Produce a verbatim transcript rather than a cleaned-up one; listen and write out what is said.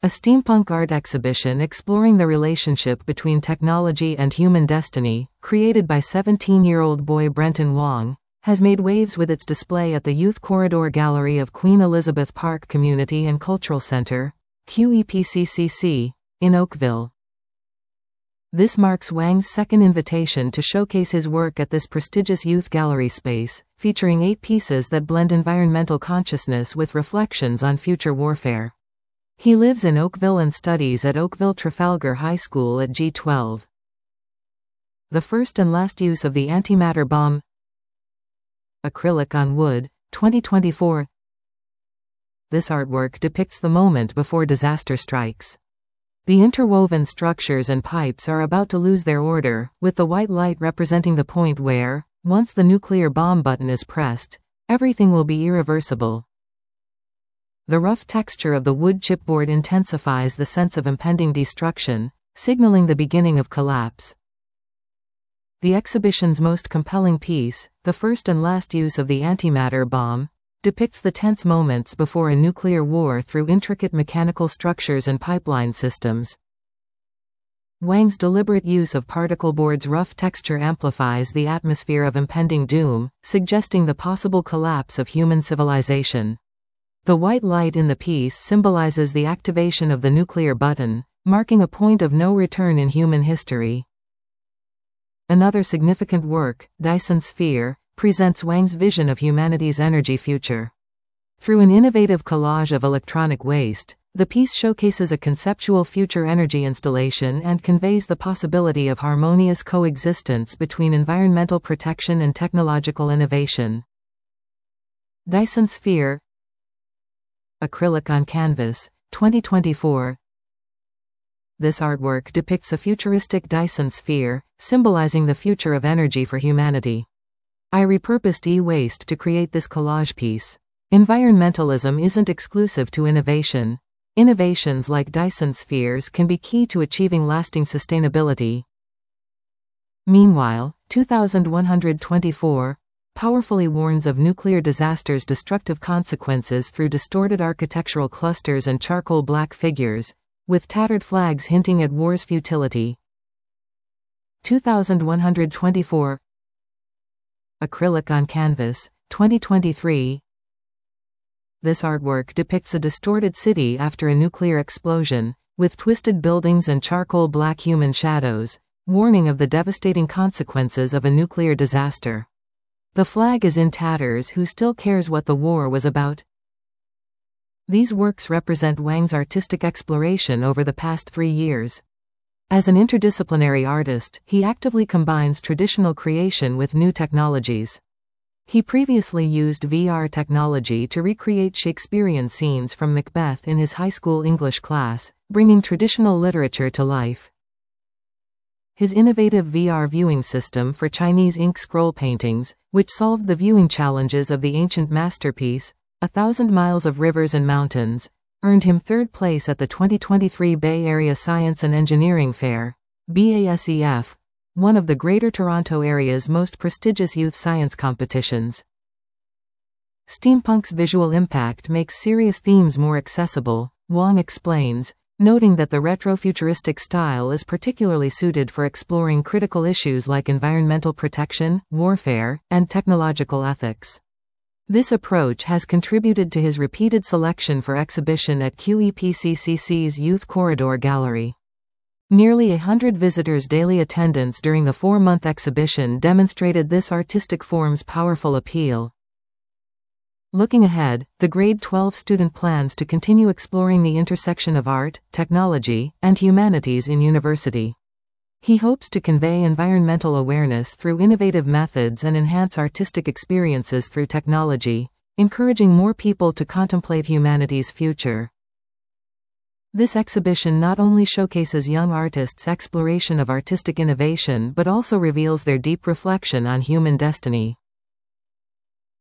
a steampunk art exhibition exploring the relationship between technology and human destiny, created by seventeen-year-old boy Brenton Wong, has made waves with its display at the Youth Corridor Gallery of Queen Elizabeth Park Community and Cultural Center, Q E P C C C, in Oakville. This marks Wang's second invitation to showcase his work at this prestigious youth gallery space, featuring eight pieces that blend environmental consciousness with reflections on future warfare. He lives in Oakville and studies at Oakville Trafalgar High School at G twelve. The First and Last Use of the Antimatter Bomb. Acrylic on Wood, twenty twenty-four. This artwork depicts the moment before disaster strikes. The interwoven structures and pipes are about to lose their order, with the white light representing the point where, once the nuclear bomb button is pressed, everything will be irreversible. The rough texture of the wood chipboard intensifies the sense of impending destruction, signaling the beginning of collapse. The exhibition's most compelling piece, The First and Last Use of the Antimatter Bomb, depicts the tense moments before a nuclear war through intricate mechanical structures and pipeline systems. Wang's deliberate use of particle board's rough texture amplifies the atmosphere of impending doom, suggesting the possible collapse of human civilization. The white light in the piece symbolizes the activation of the nuclear button, marking a point of no return in human history. Another significant work, Dyson Sphere, presents Wang's vision of humanity's energy future. Through an innovative collage of electronic waste, the piece showcases a conceptual future energy installation and conveys the possibility of harmonious coexistence between environmental protection and technological innovation. Dyson Sphere. Acrylic on Canvas, twenty twenty-four. This artwork depicts a futuristic Dyson sphere, symbolizing the future of energy for humanity. I repurposed e-waste to create this collage piece. Environmentalism isn't exclusive to innovation. Innovations like Dyson spheres can be key to achieving lasting sustainability. Meanwhile, two thousand one hundred twenty-four powerfully warns of nuclear disasters' destructive consequences through distorted architectural clusters and charcoal black figures, with tattered flags hinting at war's futility. two thousand one hundred twenty-four Acrylic on Canvas, twenty twenty-three. This artwork depicts a distorted city after a nuclear explosion, with twisted buildings and charcoal black human shadows, warning of the devastating consequences of a nuclear disaster. The flag is in tatters. Who still cares what the war was about? These works represent Wang's artistic exploration over the past three years. As an interdisciplinary artist, he actively combines traditional creation with new technologies. He previously used V R technology to recreate Shakespearean scenes from Macbeth in his high school English class, bringing traditional literature to life. His innovative V R viewing system for Chinese ink scroll paintings, which solved the viewing challenges of the ancient masterpiece, A Thousand Miles of Rivers and Mountains, earned him third place at the twenty twenty-three Bay Area Science and Engineering Fair, B A S E F, one of the Greater Toronto Area's most prestigious youth science competitions. Steampunk's visual impact makes serious themes more accessible, Wong explains, noting that the retrofuturistic style is particularly suited for exploring critical issues like environmental protection, warfare, and technological ethics. This approach has contributed to his repeated selection for exhibition at Q E P C C C's Youth Corridor Gallery. Nearly a hundred visitors' daily attendance during the four-month exhibition demonstrated this artistic form's powerful appeal. Looking ahead, the grade twelve student plans to continue exploring the intersection of art, technology, and humanities in university. He hopes to convey environmental awareness through innovative methods and enhance artistic experiences through technology, encouraging more people to contemplate humanity's future. This exhibition not only showcases young artists' exploration of artistic innovation but also reveals their deep reflection on human destiny.